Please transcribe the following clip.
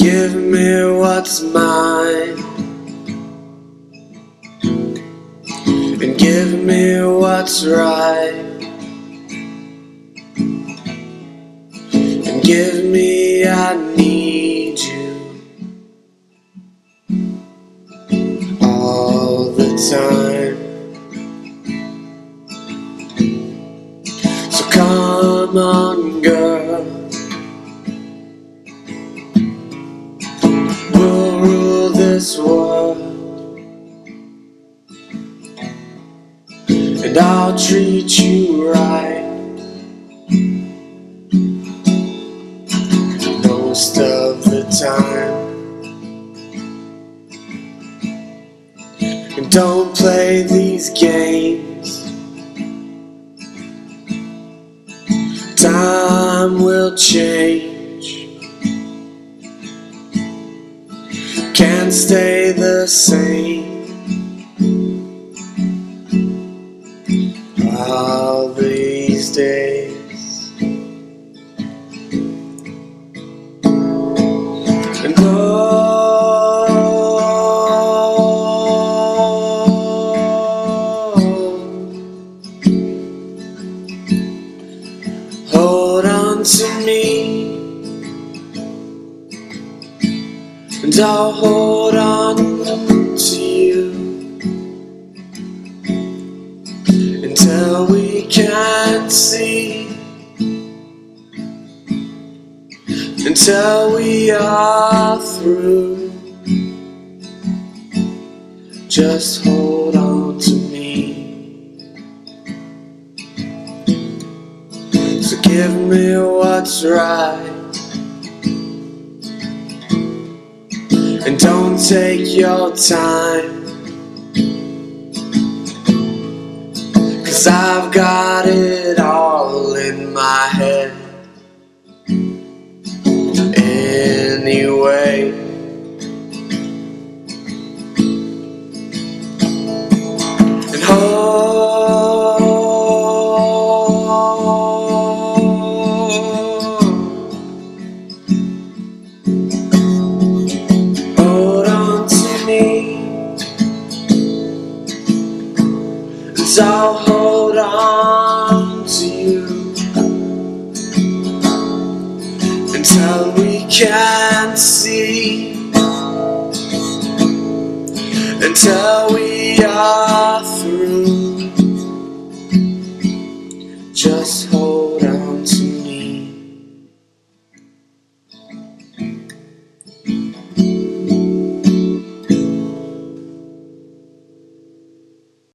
give me what's mine, and give me what's right, and give me I need you all the time. So come on, girl, we'll rule this world, and I'll treat you right most of the time. And don't play these games, time will change, can't stay the same all these days. And hold on to me, and I'll hold on to you until we can't see, until we are through. Just hold on to me. So give me what's right, and don't take your time, 'cause I've got it all in my head anyway. And hold on to me, and I'll hold on to you until we can't see, until we